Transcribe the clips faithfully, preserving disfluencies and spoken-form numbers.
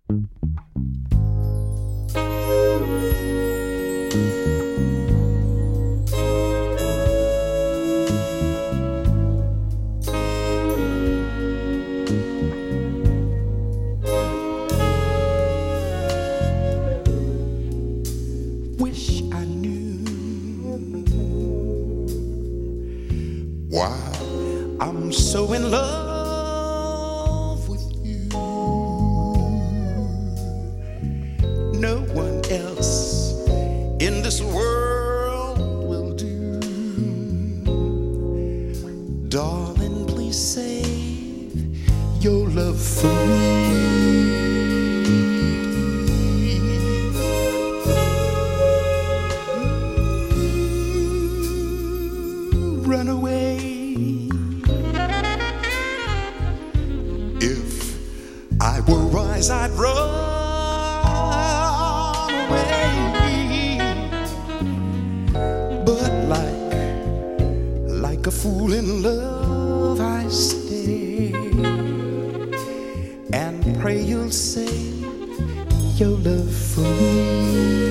Wish I knew why I'm so in love with you. No one else in this world will do. Darling, please save your love for me. Run away. If I were wise, I'd run away. But like, like a fool in love, I stay and pray you'll save your love for me.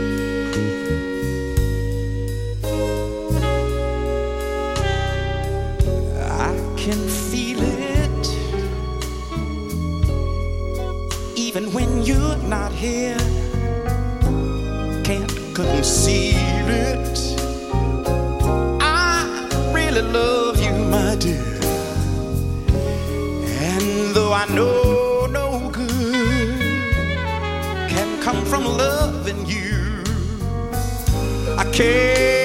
Can feel it even when you're not here. Can't conceal it. I really love you, my dear. And though I know no good can come from loving you, I can't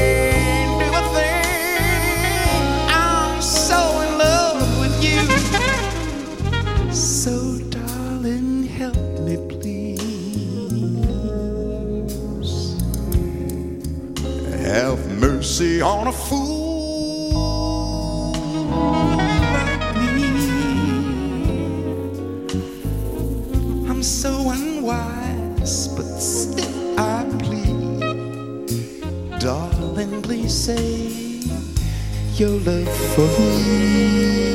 have mercy on a fool like me. I'm so unwise, but still I plead. Darling, please save your love for me.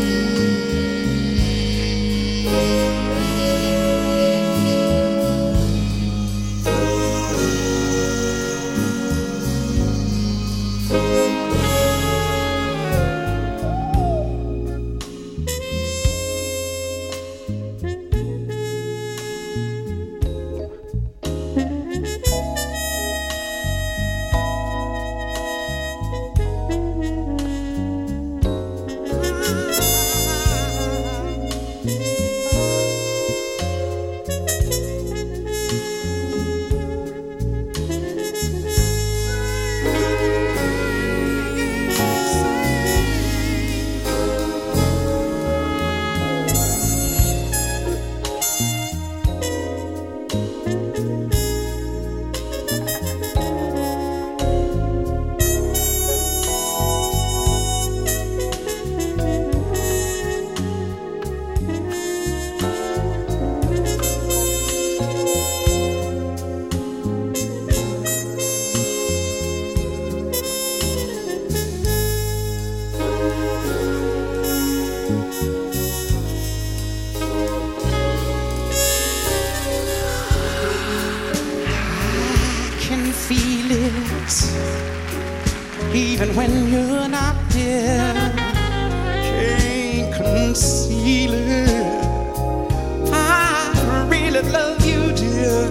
Feel it even when you're not there. Can't conceal it. I really love you, dear.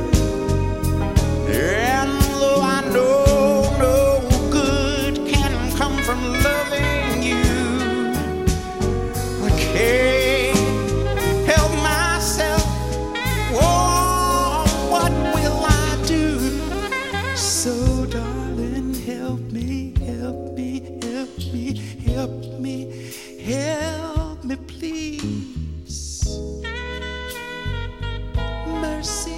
And though I know no good can come from loving you, I can't help myself. Oh, what will I do? So darling, help me, help me, help me, help me, help me, please. Mercy.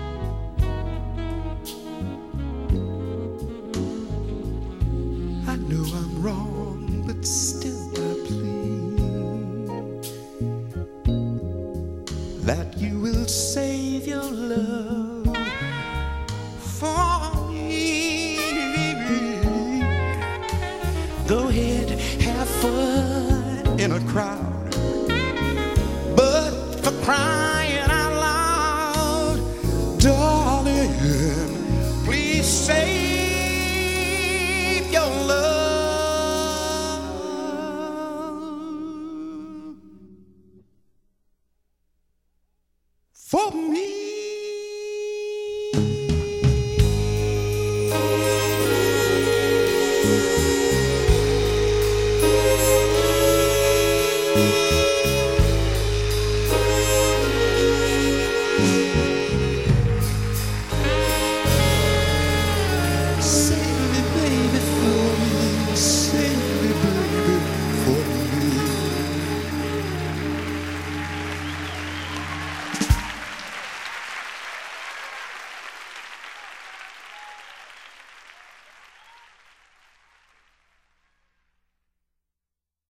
I know I'm wrong, but still I plead that you will save your love for go ahead, have fun in a crowd, but for crying out loud, for me.